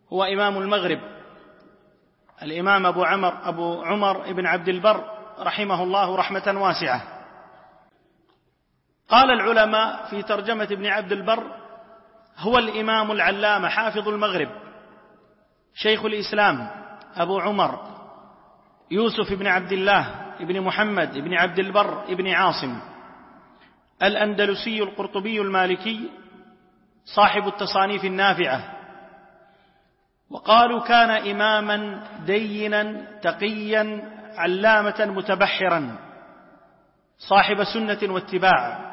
هو إمام المغرب الإمام أبو عمر بن عبد البر رحمه الله رحمة واسعة. قال العلماء في ترجمة ابن عبد البر: هو الإمام العلامة حافظ المغرب شيخ الإسلام أبو عمر يوسف بن عبد الله بن محمد بن عبد البر بن عاصم الأندلسي القرطبي المالكي صاحب التصانيف النافعة. وقالوا كان إماما دينا تقيا علامة متبحرا صاحب سنة واتباع.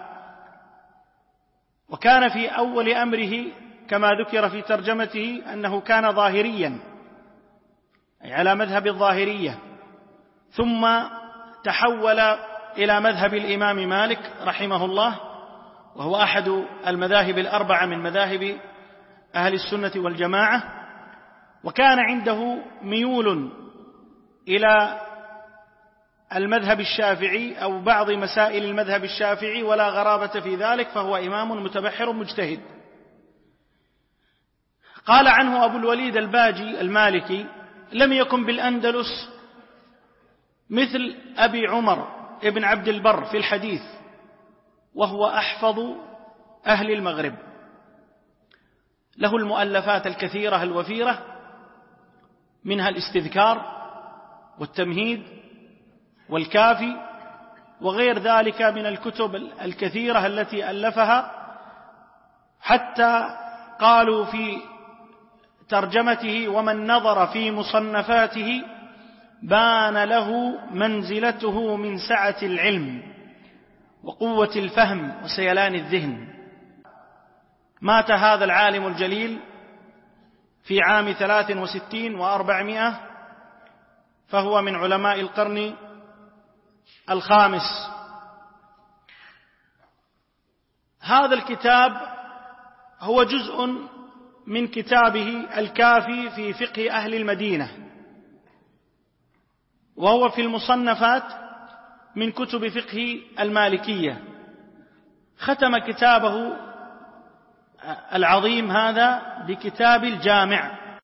وكان في أول أمره كما ذكر في ترجمته أنه كان ظاهريا، أي على مذهب الظاهرية، ثم تحول إلى مذهب الإمام مالك رحمه الله، وهو أحد المذاهب الأربعة من مذاهب أهل السنة والجماعة. وكان عنده ميول إلى المذهب الشافعي أو بعض مسائل المذهب الشافعي، ولا غرابة في ذلك، فهو إمام متبحر مجتهد. قال عنه أبو الوليد الباجي المالكي: لم يكن بالأندلس مثل أبي عمر ابن عبد البر في الحديث، وهو أحفظ أهل المغرب. له المؤلفات الكثيرة الوفيرة، منها الاستذكار والتمهيد والكافي وغير ذلك من الكتب الكثيرة التي ألفها، حتى قالوا في ترجمته: ومن نظر في مصنفاته بان له منزلته من سعة العلم وقوة الفهم وسيلان الذهن. مات هذا العالم الجليل في عام 63 و400، فهو من علماء القرن الخامس. هذا الكتاب هو جزء من كتابه الكافي في فقه أهل المدينة، وهو في المصنفات من كتب فقه المالكية. ختم كتابه العظيم هذا بكتاب الجامع